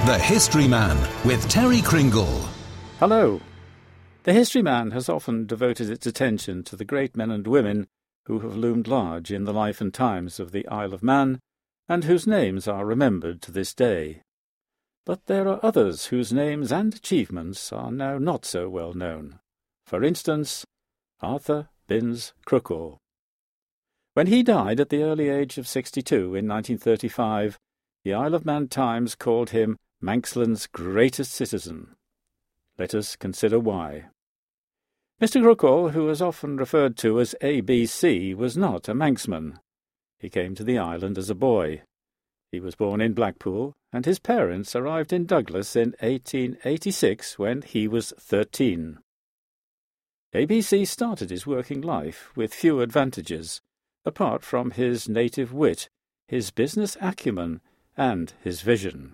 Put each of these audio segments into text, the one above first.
The History Man with Terry Kringle. Hello. The History Man has often devoted its attention to the great men and women who have loomed large in the life and times of the Isle of Man, and whose names are remembered to this day. But there are others whose names and achievements are now not so well known. For instance, Arthur Binns Crookall. When he died at the early age of 62 in 1935, the Isle of Man Times called him Manxland's greatest citizen. Let us consider why. Mr. Crookall, who is often referred to as ABC, was not a Manxman. He came to the island as a boy. He was born in Blackpool, and his parents arrived in Douglas in 1886 when he was 13. ABC started his working life with few advantages, apart from his native wit, his business acumen, and his vision.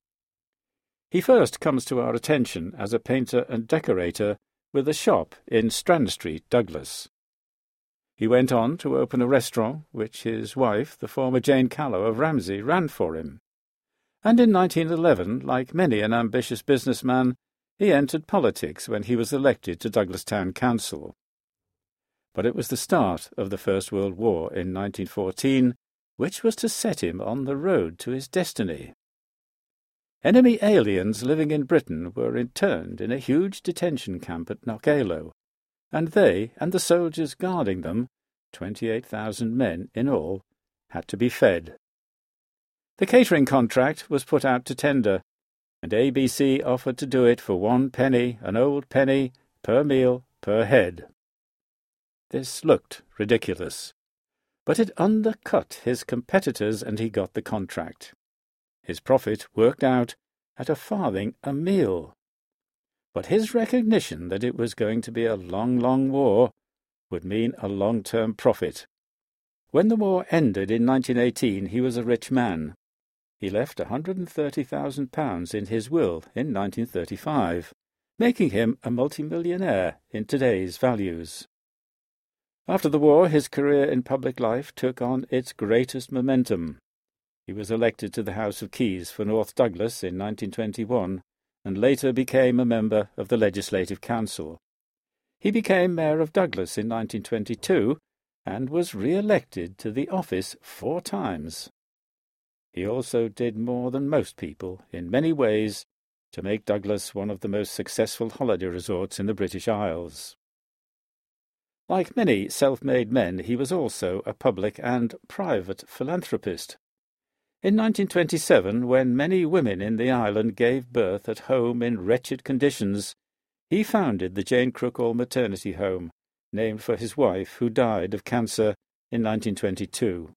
He first comes to our attention as a painter and decorator with a shop in Strand Street, Douglas. He went on to open a restaurant which his wife, the former Jane Callow of Ramsey, ran for him. And in 1911, like many an ambitious businessman, he entered politics when he was elected to Douglas Town Council. But it was the start of the First World War in 1914 which was to set him on the road to his destiny. Enemy aliens living in Britain were interned in a huge detention camp at Knockalow, and they and the soldiers guarding them, 28,000 men in all, had to be fed. The catering contract was put out to tender, and ABC offered to do it for 1 penny, an old penny, per meal, per head. This looked ridiculous, but it undercut his competitors and he got the contract. His profit worked out at a farthing a meal. But his recognition that it was going to be a long, long war would mean a long-term profit. When the war ended in 1918, he was a rich man. He left £130,000 in his will in 1935, making him a multimillionaire in today's values. After the war, his career in public life took on its greatest momentum. He was elected to the House of Keys for North Douglas in 1921, and later became a member of the Legislative Council. He became Mayor of Douglas in 1922, and was re-elected to the office 4 times. He also did more than most people, in many ways, to make Douglas one of the most successful holiday resorts in the British Isles. Like many self-made men, he was also a public and private philanthropist. In 1927, when many women in the island gave birth at home in wretched conditions, he founded the Jane Crookall Maternity Home, named for his wife who died of cancer in 1922.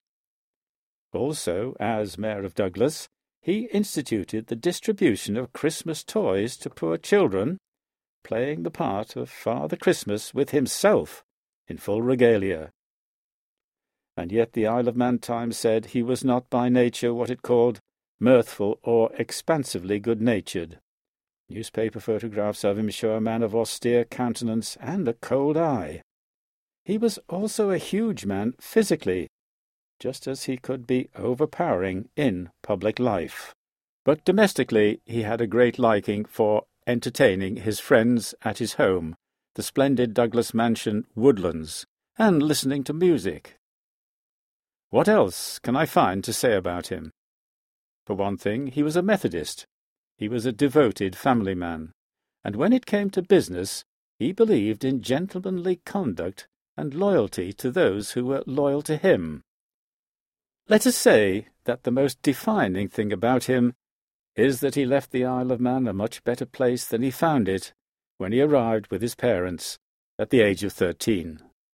Also, as Mayor of Douglas, he instituted the distribution of Christmas toys to poor children, playing the part of Father Christmas with himself in full regalia. And yet the Isle of Man Times said he was not by nature what it called mirthful or expansively good-natured. Newspaper photographs of him show a man of austere countenance and a cold eye. He was also a huge man physically, just as he could be overpowering in public life. But domestically he had a great liking for entertaining his friends at his home, the splendid Douglas mansion Woodlands, and listening to music. What else can I find to say about him? For one thing, he was a Methodist. He was a devoted family man, and when it came to business, he believed in gentlemanly conduct and loyalty to those who were loyal to him. Let us say that the most defining thing about him is that he left the Isle of Man a much better place than he found it when he arrived with his parents at the age of 13.